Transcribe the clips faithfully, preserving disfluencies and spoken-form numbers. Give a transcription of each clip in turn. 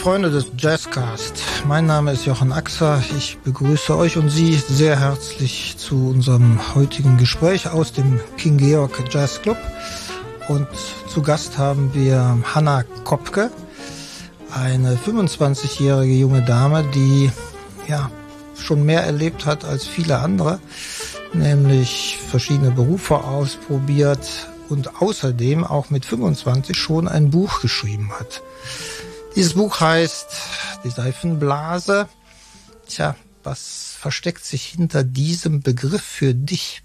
Freunde des Jazzcast, mein Name ist Jochen Axer. Ich begrüße euch und Sie sehr herzlich zu unserem heutigen Gespräch aus dem King Georg Jazz Club. Und zu Gast haben wir Hanna Kopke, eine fünfundzwanzigjährige junge Dame, die ja schon mehr erlebt hat als viele andere, nämlich verschiedene Berufe ausprobiert und außerdem auch mit fünfundzwanzig schon ein Buch geschrieben hat. Dieses Buch heißt Die Seifenblase. Tja, was versteckt sich hinter diesem Begriff für dich?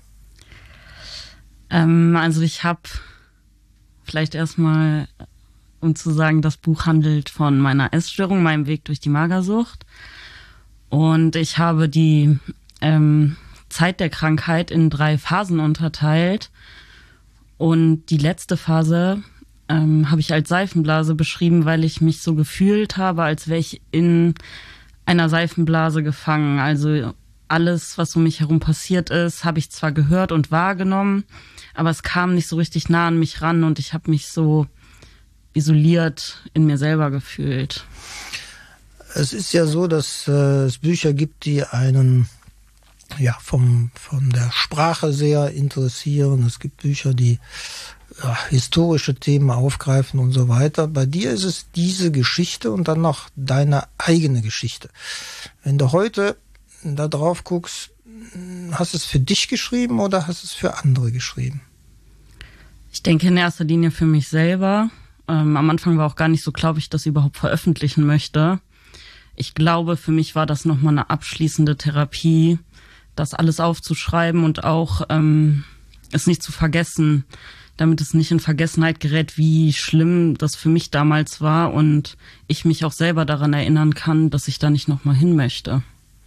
Ähm, also ich habe vielleicht erstmal, um zu sagen, das Buch handelt von meiner Essstörung, meinem Weg durch die Magersucht. Und ich habe die ähm, Zeit der Krankheit in drei Phasen unterteilt. Und die letzte Phase ähm, habe ich als Seifenblase beschrieben, weil ich mich so gefühlt habe, als wäre ich in einer Seifenblase gefangen. Also alles, was um mich herum passiert ist, habe ich zwar gehört und wahrgenommen, aber es kam nicht so richtig nah an mich ran und ich habe mich so isoliert in mir selber gefühlt. Es ist ja so, dass äh, es Bücher gibt, die einen ja vom von der Sprache sehr interessieren. Es gibt Bücher, die ja, historische Themen aufgreifen und so weiter. Bei dir ist es diese Geschichte und dann noch deine eigene Geschichte. Wenn du heute da drauf guckst, hast du es für dich geschrieben oder hast du es für andere geschrieben? Ich denke in erster Linie für mich selber. Ähm, am Anfang war auch gar nicht so klar, ob ich das überhaupt veröffentlichen möchte. Ich glaube, für mich war das nochmal eine abschließende Therapie, das alles aufzuschreiben und auch ähm, es nicht zu vergessen, damit es nicht in Vergessenheit gerät, wie schlimm das für mich damals war und ich mich auch selber daran erinnern kann, dass ich da nicht nochmal hin möchte.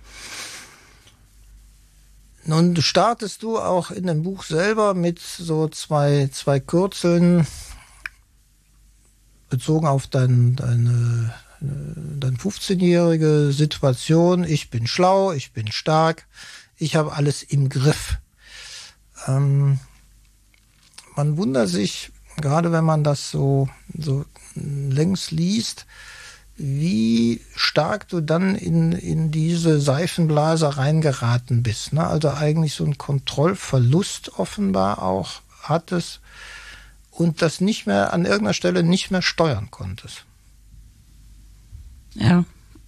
Nun startest du auch in dem Buch selber mit so zwei, zwei Kürzeln bezogen auf dein, deine, deine fünfzehnjährige Situation. Ich bin schlau, ich bin stark, ich habe alles im Griff. Ähm, man wundert sich, gerade wenn man das so, so längs liest, wie stark du dann in, in diese Seifenblase reingeraten bist. Ne? Also eigentlich so einen Kontrollverlust offenbar auch hattest und das nicht mehr an irgendeiner Stelle nicht mehr steuern konntest. Ja.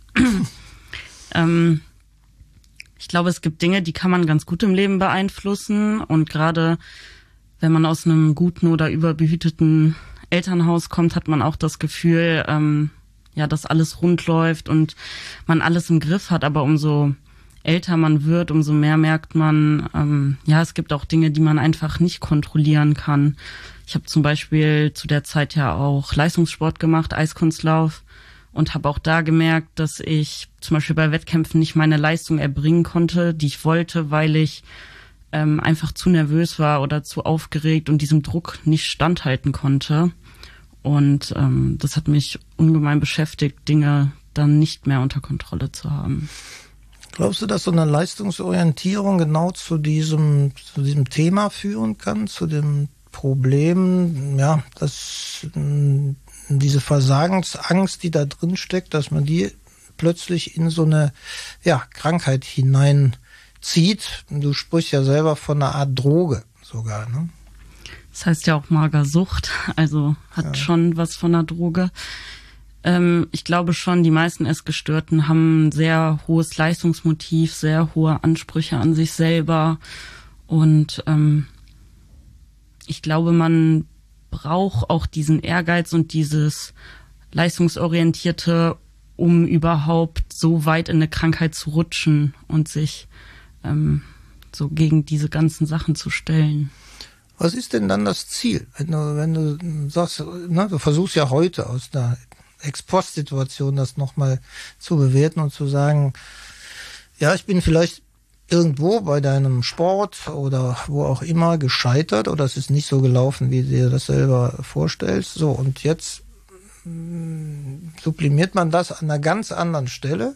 ähm, ich glaube, es gibt Dinge, die kann man ganz gut im Leben beeinflussen und gerade wenn man aus einem guten oder überbehüteten Elternhaus kommt, hat man auch das Gefühl, ähm, ja, dass alles rund läuft und man alles im Griff hat. Aber umso älter man wird, umso mehr merkt man, ähm, ja, es gibt auch Dinge, die man einfach nicht kontrollieren kann. Ich habe zum Beispiel zu der Zeit ja auch Leistungssport gemacht, Eiskunstlauf, und habe auch da gemerkt, dass ich zum Beispiel bei Wettkämpfen nicht meine Leistung erbringen konnte, die ich wollte, weil ich ähm, einfach zu nervös war oder zu aufgeregt und diesem Druck nicht standhalten konnte. Und ähm, das hat mich ungemein beschäftigt, Dinge dann nicht mehr unter Kontrolle zu haben. Glaubst du, dass so eine Leistungsorientierung genau zu diesem, zu diesem Thema führen kann, zu dem Problem, ja, dass mh, diese Versagensangst, die da drin steckt, dass man die plötzlich in so eine ja, Krankheit hineinzieht? Du sprichst ja selber von einer Art Droge sogar, ne? Das heißt ja auch Magersucht, also hat ja schon was von einer Droge. Ähm, ich glaube schon, die meisten Essgestörten haben ein sehr hohes Leistungsmotiv, sehr hohe Ansprüche an sich selber. Und ähm, ich glaube, man braucht auch diesen Ehrgeiz und dieses Leistungsorientierte, um überhaupt so weit in eine Krankheit zu rutschen und sich ähm, so gegen diese ganzen Sachen zu stellen. Was ist denn dann das Ziel? Wenn du, wenn du sagst, ne, du versuchst ja heute aus einer Ex-Post-Situation das nochmal zu bewerten und zu sagen, ja, ich bin vielleicht irgendwo bei deinem Sport oder wo auch immer gescheitert oder es ist nicht so gelaufen, wie du dir das selber vorstellst. So, und jetzt mh, sublimiert man das an einer ganz anderen Stelle,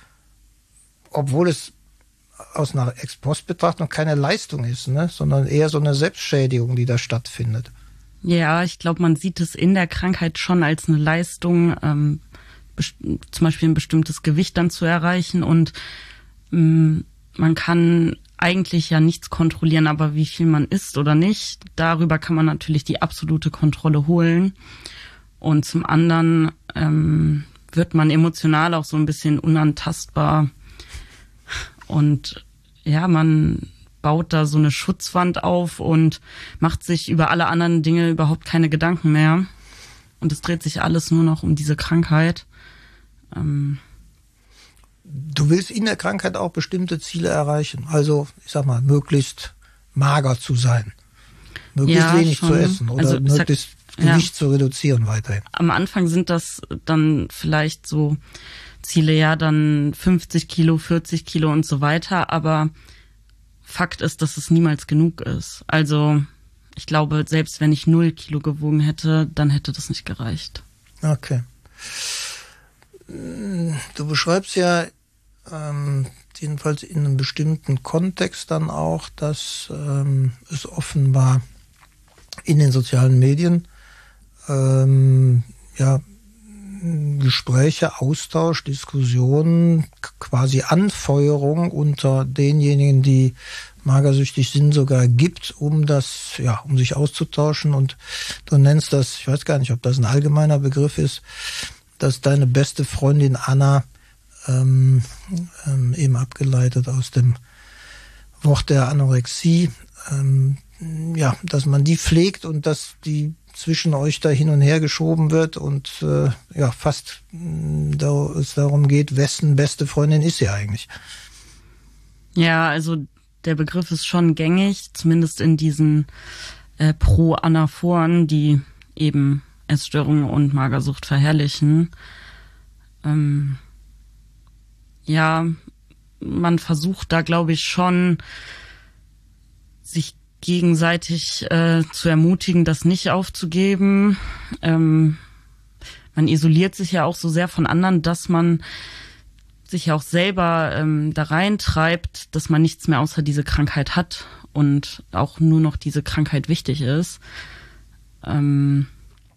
obwohl es aus einer Ex-Post-Betrachtung keine Leistung ist, ne, sondern eher so eine Selbstschädigung, die da stattfindet. Ja, ich glaube, man sieht es in der Krankheit schon als eine Leistung, ähm, zum Beispiel ein bestimmtes Gewicht dann zu erreichen. Und mh, man kann eigentlich ja nichts kontrollieren, aber wie viel man isst oder nicht, darüber kann man natürlich die absolute Kontrolle holen. Und zum anderen ähm, wird man emotional auch so ein bisschen unantastbar. Und ja, man baut da so eine Schutzwand auf und macht sich über alle anderen Dinge überhaupt keine Gedanken mehr. Und es dreht sich alles nur noch um diese Krankheit. Ähm Du willst in der Krankheit auch bestimmte Ziele erreichen. Also, ich sag mal, möglichst mager zu sein. Möglichst ja, wenig schon. zu essen oder also, möglichst sag, Gewicht ja. zu reduzieren weiterhin. Am Anfang sind das dann vielleicht so Ziele, ja, dann fünfzig Kilo, vierzig Kilo und so weiter. Aber Fakt ist, dass es niemals genug ist. Also, ich glaube, selbst wenn ich null Kilo gewogen hätte, dann hätte das nicht gereicht. Okay. Du beschreibst ja ähm, jedenfalls in einem bestimmten Kontext dann auch, dass ähm, es offenbar in den sozialen Medien ähm, ja Gespräche, Austausch, Diskussionen, quasi Anfeuerung unter denjenigen, die magersüchtig sind, sogar gibt, um das, ja, um sich auszutauschen. Und du nennst das, ich weiß gar nicht, ob das ein allgemeiner Begriff ist, dass deine beste Freundin Anna, ähm, ähm, eben abgeleitet aus dem Wort der Anorexie, ähm, ja, dass man die pflegt und dass die zwischen euch da hin und her geschoben wird und äh, ja, fast mh, da es darum geht, wessen beste Freundin ist sie eigentlich? Ja, also der Begriff ist schon gängig, zumindest in diesen äh, Pro-Anaphoren, die eben Essstörungen und Magersucht verherrlichen. Ähm, ja, man versucht da, glaube ich, schon, sich gegenseitig äh, zu ermutigen, das nicht aufzugeben. Ähm, man isoliert sich ja auch so sehr von anderen, dass man sich ja auch selber ähm, da reintreibt, dass man nichts mehr außer diese Krankheit hat und auch nur noch diese Krankheit wichtig ist. Ähm,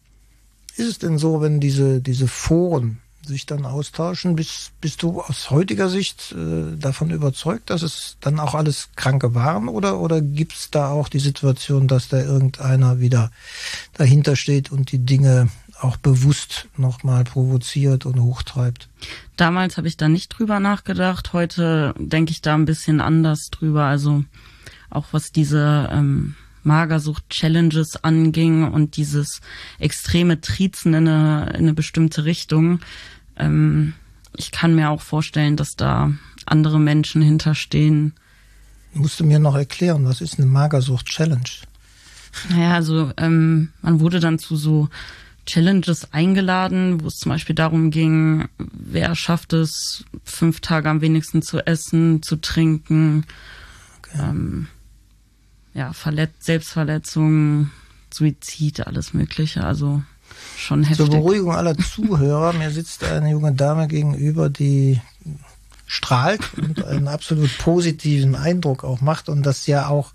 Ist es denn so, wenn diese, diese Foren sich dann austauschen, bist, bist du aus heutiger Sicht äh, davon überzeugt, dass es dann auch alles Kranke waren? Oder, oder gibt es da auch die Situation, dass da irgendeiner wieder dahinter steht und die Dinge auch bewusst nochmal provoziert und hochtreibt? Damals habe ich da nicht drüber nachgedacht. Heute denke ich da ein bisschen anders drüber. Also auch was diese ähm, Magersucht-Challenges anging und dieses extreme Triezen in eine, in eine bestimmte Richtung. Ähm, ich kann mir auch vorstellen, dass da andere Menschen hinterstehen. Musst du mir noch erklären, was ist eine Magersucht-Challenge? Naja, also ähm, man wurde dann zu so Challenges eingeladen, wo es zum Beispiel darum ging, wer schafft es, fünf Tage am wenigsten zu essen, zu trinken, okay. ähm, ja, Verletz- Selbstverletzung, Suizid, alles Mögliche, also schon heftig. Zur Beruhigung aller Zuhörer, mir sitzt eine junge Dame gegenüber, die strahlt und einen absolut positiven Eindruck auch macht und das ja auch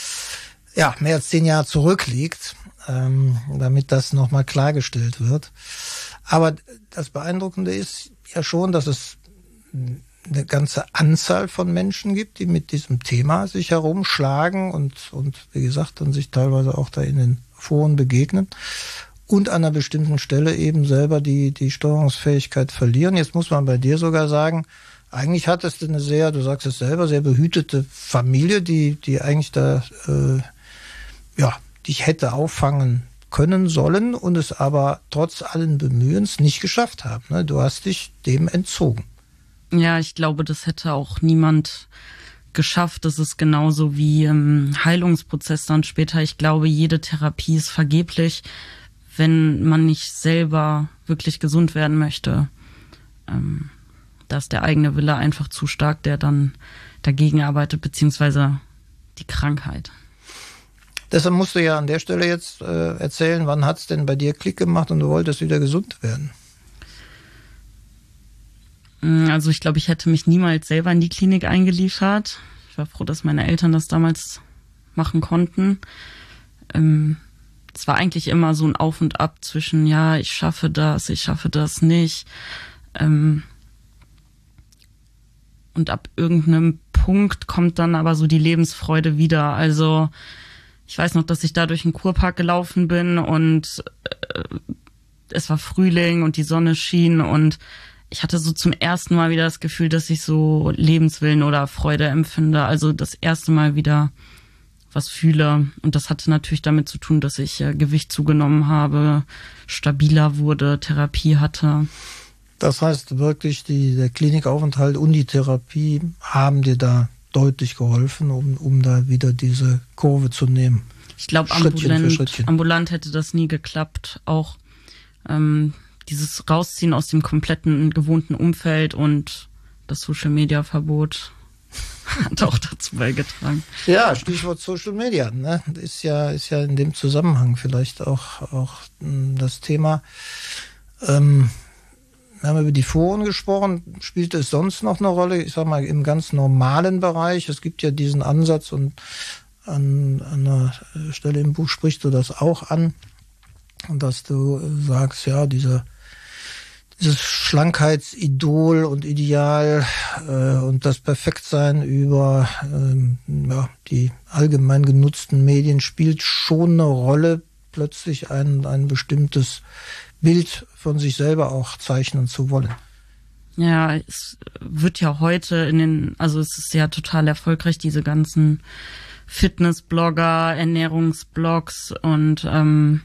ja mehr als zehn Jahre zurückliegt, ähm, damit das nochmal klargestellt wird. Aber das Beeindruckende ist ja schon, dass es eine ganze Anzahl von Menschen gibt, die mit diesem Thema sich herumschlagen und, und wie gesagt, dann sich teilweise auch da in den Foren begegnen und an einer bestimmten Stelle eben selber die, die Steuerungsfähigkeit verlieren. Jetzt muss man bei dir sogar sagen, eigentlich hattest du eine sehr, du sagst es selber, sehr behütete Familie, die, die eigentlich da, äh, ja, dich hätte auffangen können sollen und es aber trotz allen Bemühens nicht geschafft haben. Ne? Du hast dich dem entzogen. Ja, ich glaube, das hätte auch niemand geschafft. Das ist genauso wie im Heilungsprozess dann später. Ich glaube, jede Therapie ist vergeblich, wenn man nicht selber wirklich gesund werden möchte. Ähm, da ist der eigene Wille einfach zu stark, der dann dagegen arbeitet, beziehungsweise die Krankheit. Deshalb musst du ja an der Stelle jetzt äh, erzählen, wann hat's denn bei dir Klick gemacht und du wolltest wieder gesund werden? Also ich glaube, ich hätte mich niemals selber in die Klinik eingeliefert. Ich war froh, dass meine Eltern das damals machen konnten. Ähm, es war eigentlich immer so ein Auf und Ab zwischen, ja, ich schaffe das, ich schaffe das nicht. Ähm, und ab irgendeinem Punkt kommt dann aber so die Lebensfreude wieder. Also ich weiß noch, dass ich da durch den Kurpark gelaufen bin und äh, es war Frühling und die Sonne schien und ich hatte so zum ersten Mal wieder das Gefühl, dass ich so Lebenswillen oder Freude empfinde. Also das erste Mal wieder was fühle. Und das hatte natürlich damit zu tun, dass ich äh, Gewicht zugenommen habe, stabiler wurde, Therapie hatte. Das heißt wirklich, die, der Klinikaufenthalt und die Therapie haben dir da deutlich geholfen, um, um da wieder diese Kurve zu nehmen. Ich glaube, ambulant, ambulant hätte das nie geklappt. Auch ähm, dieses Rausziehen aus dem kompletten gewohnten Umfeld und das Social-Media-Verbot hat auch dazu beigetragen. Ja, Stichwort Social Media, ne? Ist ja, ist ja in dem Zusammenhang vielleicht auch, auch das Thema. Ähm, wir haben über die Foren gesprochen. Spielt es sonst noch eine Rolle? Ich sag mal, im ganz normalen Bereich. Es gibt ja diesen Ansatz und an, an einer Stelle im Buch sprichst du das auch an, dass du sagst, ja, diese dieses Schlankheitsidol und Ideal äh, und das Perfektsein über ähm, ja, die allgemein genutzten Medien spielt schon eine Rolle, plötzlich ein, ein bestimmtes Bild von sich selber auch zeichnen zu wollen. Ja, es wird ja heute in den, also es ist ja total erfolgreich, diese ganzen Fitnessblogger, Ernährungsblogs und ähm,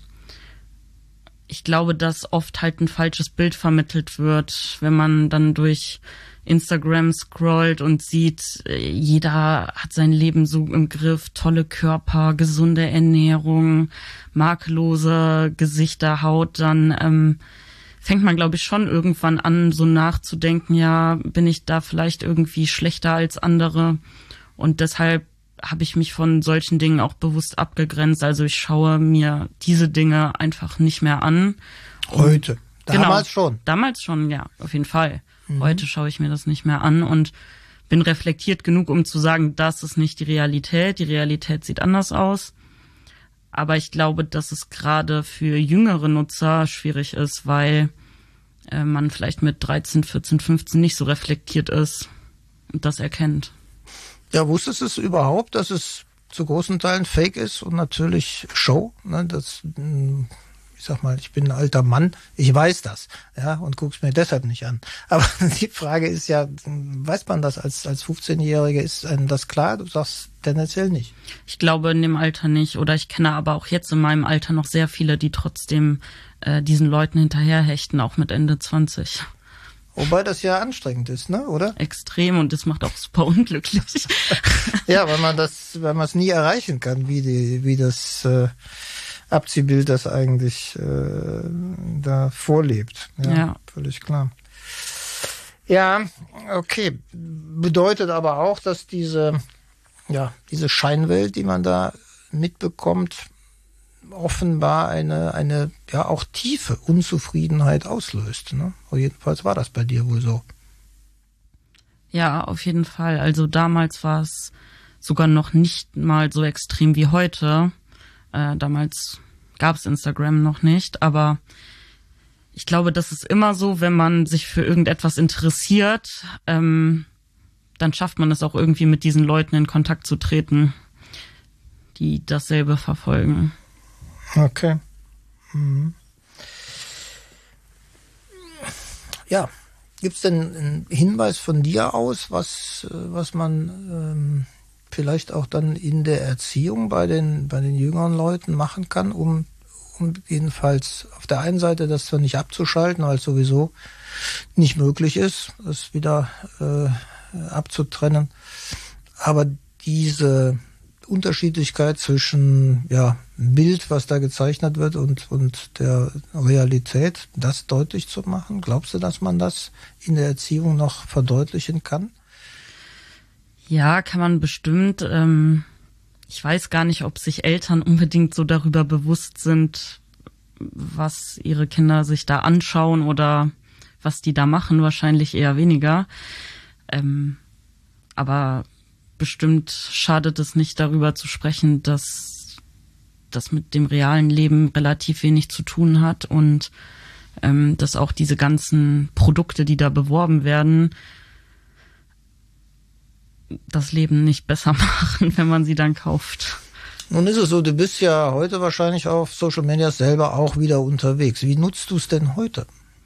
ich glaube, dass oft halt ein falsches Bild vermittelt wird, wenn man dann durch Instagram scrollt und sieht, jeder hat sein Leben so im Griff, tolle Körper, gesunde Ernährung, makellose Gesichter, Haut, dann ähm, fängt man, glaube ich, schon irgendwann an, so nachzudenken, ja, bin ich da vielleicht irgendwie schlechter als andere? Und deshalb habe ich mich von solchen Dingen auch bewusst abgegrenzt. Also ich schaue mir diese Dinge einfach nicht mehr an. Heute? Damals genau, schon? Damals schon, ja, auf jeden Fall. Mhm. Heute schaue ich mir das nicht mehr an und bin reflektiert genug, um zu sagen, das ist nicht die Realität. Die Realität sieht anders aus. Aber ich glaube, dass es gerade für jüngere Nutzer schwierig ist, weil äh, man vielleicht mit dreizehn, vierzehn, fünfzehn nicht so reflektiert ist und das erkennt. Ja, wusstest du es überhaupt, dass es zu großen Teilen Fake ist und natürlich Show? Ne, das, ich sag mal, ich bin ein alter Mann, ich weiß das, ja, und guck's mir deshalb nicht an. Aber die Frage ist ja, weiß man das als als fünfzehnjähriger, ist einem das klar? Du sagst tendenziell nicht. Ich glaube in dem Alter nicht. Oder ich kenne aber auch jetzt in meinem Alter noch sehr viele, die trotzdem äh, diesen Leuten hinterherhechten, auch mit Ende zwanzig. Wobei das ja anstrengend ist, ne, oder? Extrem, und das macht auch super unglücklich. Ja, weil man das, weil man es nie erreichen kann, wie die, wie das äh, Abziehbild das eigentlich äh, da vorlebt. Ja, ja, völlig klar. Ja, okay. Bedeutet aber auch, dass diese, ja, diese Scheinwelt, die man da mitbekommt, offenbar eine, eine, ja, auch tiefe Unzufriedenheit auslöst, ne? Jedenfalls war das bei dir wohl so. Ja, auf jeden Fall. Also damals war es sogar noch nicht mal so extrem wie heute. Äh, damals gab es Instagram noch nicht, aber ich glaube, das ist immer so, wenn man sich für irgendetwas interessiert, ähm, dann schafft man es auch irgendwie mit diesen Leuten in Kontakt zu treten, die dasselbe verfolgen. Okay. Mhm. Ja, gibt es denn einen Hinweis von dir aus, was was man ähm, vielleicht auch dann in der Erziehung bei den bei den jüngeren Leuten machen kann, um um jedenfalls auf der einen Seite das zwar nicht abzuschalten, weil es sowieso nicht möglich ist, das wieder äh, abzutrennen, aber diese Unterschiedlichkeit zwischen ja Bild, was da gezeichnet wird, und und der Realität, das deutlich zu machen? Glaubst du, dass man das in der Erziehung noch verdeutlichen kann? Ja, kann man bestimmt. Ähm, ich weiß gar nicht, ob sich Eltern unbedingt so darüber bewusst sind, was ihre Kinder sich da anschauen oder was die da machen. Wahrscheinlich eher weniger. Ähm, aber bestimmt schadet es nicht, darüber zu sprechen, dass das mit dem realen Leben relativ wenig zu tun hat und ähm, dass auch diese ganzen Produkte, die da beworben werden, das Leben nicht besser machen, wenn man sie dann kauft. Nun ist es so, du bist ja heute wahrscheinlich auf Social Media selber auch wieder unterwegs. Wie nutzt du es denn heute?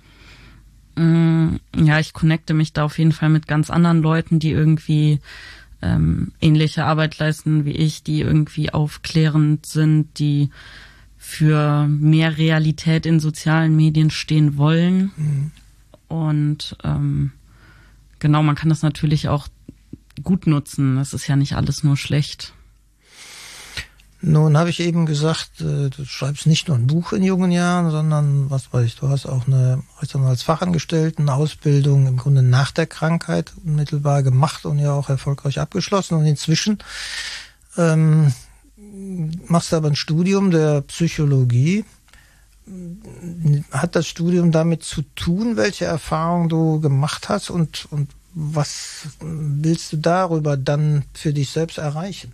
Ja, ich connecte mich da auf jeden Fall mit ganz anderen Leuten, die irgendwie ähm, ähnliche Arbeit leisten wie ich, die irgendwie aufklärend sind, die für mehr Realität in sozialen Medien stehen wollen. Mhm. Und ähm, genau, man kann das natürlich auch gut nutzen. Das ist ja nicht alles nur schlecht. Nun habe ich eben gesagt, du schreibst nicht nur ein Buch in jungen Jahren, sondern, was weiß ich, du hast auch eine als Fachangestellten-Ausbildung im Grunde nach der Krankheit unmittelbar gemacht und ja auch erfolgreich abgeschlossen. Und inzwischen ähm, machst du aber ein Studium der Psychologie. Hat das Studium damit zu tun, welche Erfahrungen du gemacht hast und, und was willst du darüber dann für dich selbst erreichen?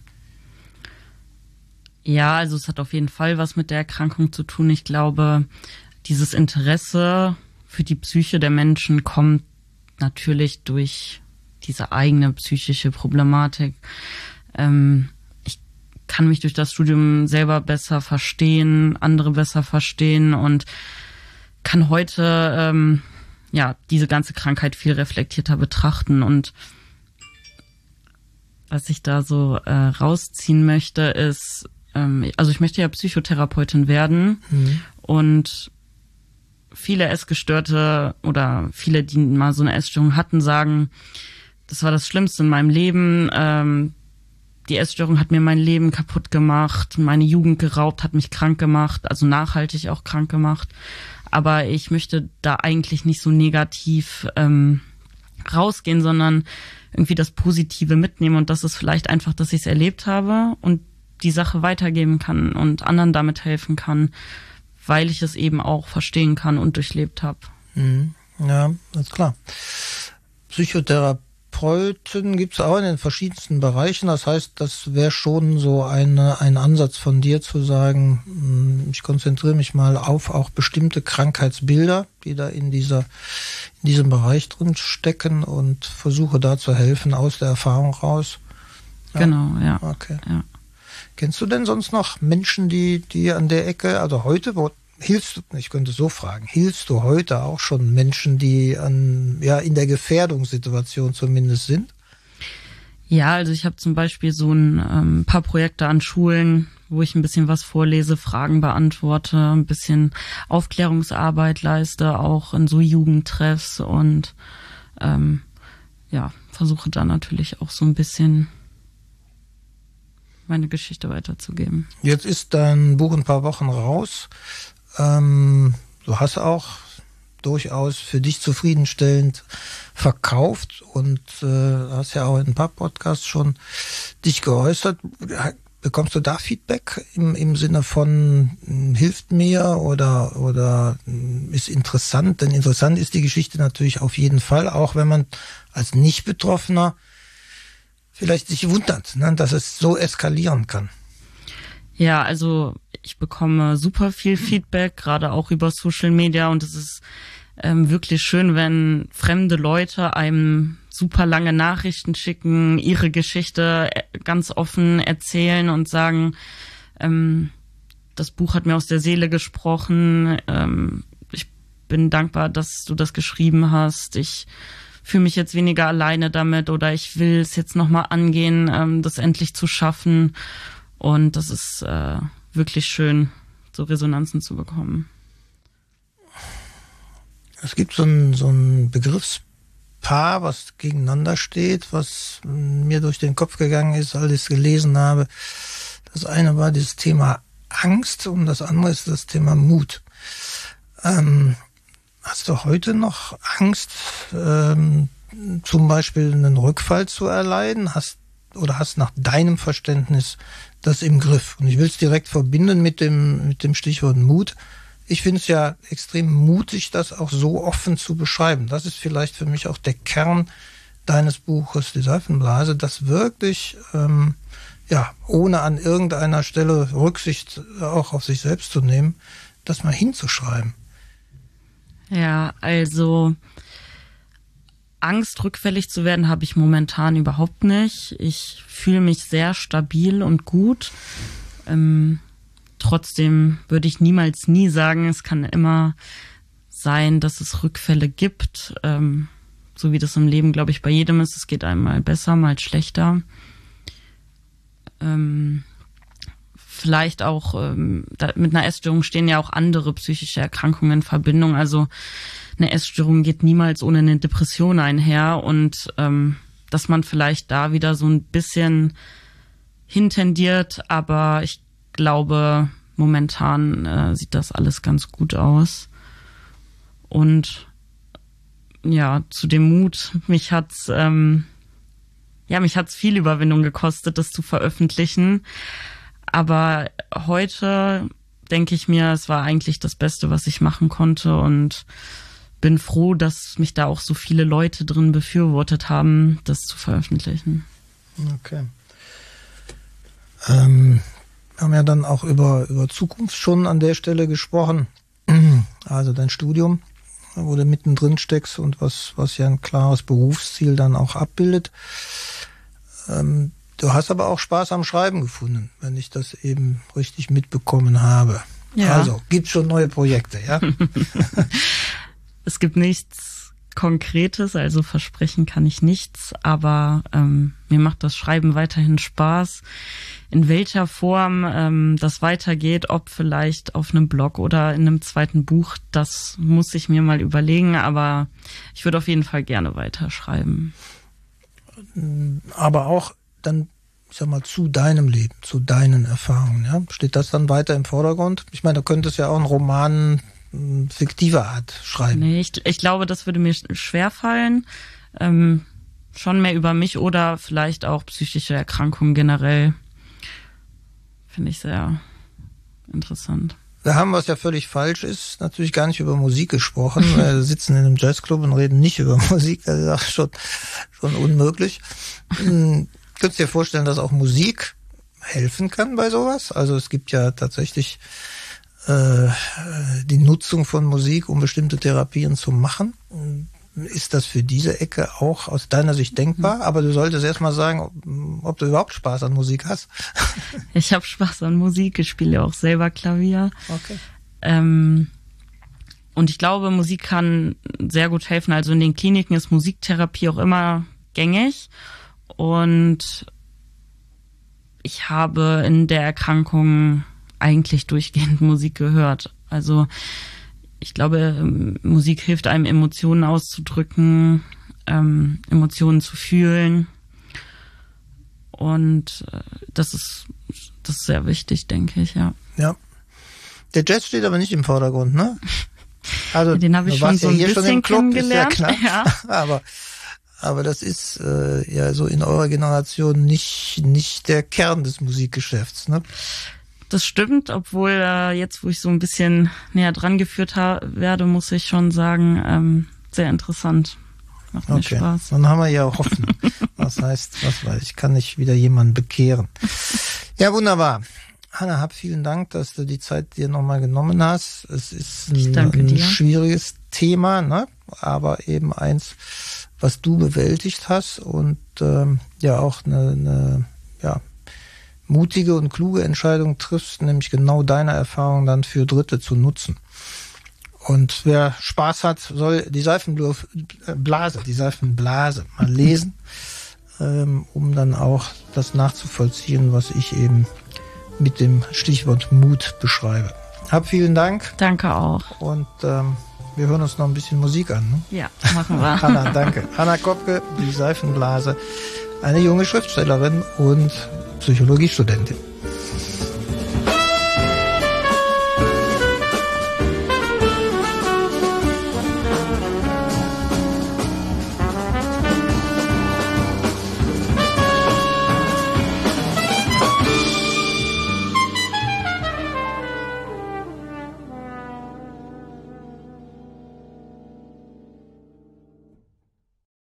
Ja, also es hat auf jeden Fall was mit der Erkrankung zu tun. Ich glaube, dieses Interesse für die Psyche der Menschen kommt natürlich durch diese eigene psychische Problematik. Ähm, ich kann mich durch das Studium selber besser verstehen, andere besser verstehen und kann heute ähm, ja diese ganze Krankheit viel reflektierter betrachten. Und was ich da so äh, rausziehen möchte, ist, also ich möchte ja Psychotherapeutin werden, mhm. und viele Essgestörte oder viele, die mal so eine Essstörung hatten, sagen, das war das Schlimmste in meinem Leben. Ähm, die Essstörung hat mir mein Leben kaputt gemacht, meine Jugend geraubt, hat mich krank gemacht, also nachhaltig auch krank gemacht. Aber ich möchte da eigentlich nicht so negativ ähm, rausgehen, sondern irgendwie das Positive mitnehmen. Und das ist vielleicht einfach, dass ich es erlebt habe und die Sache weitergeben kann und anderen damit helfen kann, weil ich es eben auch verstehen kann und durchlebt habe. Ja, das ist klar. Psychotherapeuten gibt es auch in den verschiedensten Bereichen. Das heißt, das wäre schon so eine, ein Ansatz von dir zu sagen, ich konzentriere mich mal auf auch bestimmte Krankheitsbilder, die da in dieser in diesem Bereich drin stecken und versuche da zu helfen aus der Erfahrung raus. Ja. Genau, ja. Okay. Ja. Kennst du denn sonst noch Menschen, die, die an der Ecke, also heute, wo, hilfst du, ich könnte so fragen, hilfst du heute auch schon Menschen, die an, ja, in der Gefährdungssituation zumindest sind? Ja, also ich habe zum Beispiel so ein ähm, paar Projekte an Schulen, wo ich ein bisschen was vorlese, Fragen beantworte, ein bisschen Aufklärungsarbeit leiste, auch in so Jugendtreffs und ähm, ja, versuche da natürlich auch so ein bisschen meine Geschichte weiterzugeben. Jetzt ist dein Buch ein paar Wochen raus. Ähm, du hast auch durchaus für dich zufriedenstellend verkauft und äh, hast ja auch in ein paar Podcasts schon dich geäußert. Bekommst du da Feedback im, im Sinne von hilft mir oder, oder ist interessant? Denn interessant ist die Geschichte natürlich auf jeden Fall, auch wenn man als Nicht-Betroffener vielleicht sich wundert, ne, dass es so eskalieren kann. Ja, also ich bekomme super viel Feedback, gerade auch über Social Media, und es ist ähm, wirklich schön, wenn fremde Leute einem super lange Nachrichten schicken, ihre Geschichte ganz offen erzählen und sagen, ähm, das Buch hat mir aus der Seele gesprochen, ähm, ich bin dankbar, dass du das geschrieben hast, ich fühle mich jetzt weniger alleine damit oder ich will es jetzt nochmal angehen, ähm, das endlich zu schaffen. Und das ist äh, wirklich schön, so Resonanzen zu bekommen. Es gibt so ein, so ein Begriffspaar, was gegeneinander steht, was mir durch den Kopf gegangen ist, als ich es gelesen habe. Das eine war das Thema Angst und das andere ist das Thema Mut. Ähm, Hast du heute noch Angst, ähm, zum Beispiel einen Rückfall zu erleiden? Hast oder hast nach deinem Verständnis das im Griff? Und ich will es direkt verbinden mit dem mit dem Stichwort Mut. Ich finde es ja extrem mutig, das auch so offen zu beschreiben. Das ist vielleicht für mich auch der Kern deines Buches, die Seifenblase, das wirklich ähm, ja ohne an irgendeiner Stelle Rücksicht auch auf sich selbst zu nehmen, das mal hinzuschreiben. Ja, also Angst, rückfällig zu werden, habe ich momentan überhaupt nicht. Ich fühle mich sehr stabil und gut. Ähm, trotzdem würde ich niemals nie sagen, es kann immer sein, dass es Rückfälle gibt. Ähm, so wie das im Leben, glaube ich, bei jedem ist. Es geht einem mal besser, mal schlechter. Ähm, vielleicht auch ähm, da, mit einer Essstörung stehen ja auch andere psychische Erkrankungen in Verbindung. Also eine Essstörung geht niemals ohne eine Depression einher und ähm, dass man vielleicht da wieder so ein bisschen hintendiert, aber ich glaube, momentan äh, sieht das alles ganz gut aus. Und ja, zu dem Mut, mich hat's ähm, ja, mich hat's viel Überwindung gekostet, das zu veröffentlichen. Aber heute denke ich mir, es war eigentlich das Beste, was ich machen konnte und bin froh, dass mich da auch so viele Leute drin befürwortet haben, das zu veröffentlichen. Okay. Ähm, wir haben ja dann auch über, über Zukunft schon an der Stelle gesprochen. Also dein Studium, wo du mittendrin steckst und was, was ja ein klares Berufsziel dann auch abbildet. Ähm, du hast aber auch Spaß am Schreiben gefunden, wenn ich das eben richtig mitbekommen habe. Ja. Also, gibt schon neue Projekte, ja? Es gibt nichts Konkretes, also versprechen kann ich nichts, aber ähm, mir macht das Schreiben weiterhin Spaß. In welcher Form ähm, das weitergeht, ob vielleicht auf einem Blog oder in einem zweiten Buch, das muss ich mir mal überlegen, aber ich würde auf jeden Fall gerne weiterschreiben. Aber auch dann, ich sag mal, zu deinem Leben, zu deinen Erfahrungen, ja? Steht das dann weiter im Vordergrund? Ich meine, du könntest ja auch einen Roman fiktiver Art schreiben. Nee, ich, ich glaube, das würde mir schwerfallen. Ähm, schon mehr über mich oder vielleicht auch psychische Erkrankungen generell. Finde ich sehr interessant. Wir haben, was ja völlig falsch ist, natürlich gar nicht über Musik gesprochen. Wir sitzen in einem Jazzclub und reden nicht über Musik. Das ist auch schon, schon unmöglich. Hm, könntest du dir vorstellen, dass auch Musik helfen kann bei sowas? Also es gibt ja tatsächlich äh, die Nutzung von Musik, um bestimmte Therapien zu machen. Ist das für diese Ecke auch aus deiner Sicht denkbar? Aber du solltest erst mal sagen, ob du überhaupt Spaß an Musik hast. Ich habe Spaß an Musik, ich spiele auch selber Klavier. Okay. Ähm, und ich glaube, Musik kann sehr gut helfen. Also in den Kliniken ist Musiktherapie auch immer gängig. Und ich habe in der Erkrankung eigentlich durchgehend Musik gehört. Also ich glaube, Musik hilft einem, Emotionen auszudrücken, ähm, Emotionen zu fühlen. Und äh, das ist das ist sehr wichtig, denke ich, ja. Ja. Der Jazz steht aber nicht im Vordergrund, ne? Also den habe ich schon so ja ein bisschen schon kennengelernt. Ist ja klar. Ja. aber aber das ist äh, ja so in eurer Generation nicht nicht der Kern des Musikgeschäfts, ne? Das stimmt, obwohl äh, jetzt, wo ich so ein bisschen näher dran geführt ha- werde, muss ich schon sagen, ähm, sehr interessant. Macht mir okay. Spaß. Dann haben wir ja Hoffnung. Was heißt, was weiß ich, kann nicht wieder jemanden bekehren. Ja, wunderbar. Hanna, hab vielen Dank, dass du die Zeit dir nochmal genommen hast. Es ist ein, ein schwieriges Thema, ne? Aber eben eins, was du bewältigt hast und ähm, ja auch eine, eine ja, mutige und kluge Entscheidung triffst, nämlich genau deine Erfahrung dann für Dritte zu nutzen. Und wer Spaß hat, soll die Seifenblase, die Seifenblase mal lesen, ähm, um dann auch das nachzuvollziehen, was ich eben mit dem Stichwort Mut beschreibe. Hab vielen Dank. Danke auch. Und ähm, wir hören uns noch ein bisschen Musik an. Ne? Ja, machen wir. Hanna, danke. Hanna Kopke, die Seifenblase, eine junge Schriftstellerin und Psychologiestudentin.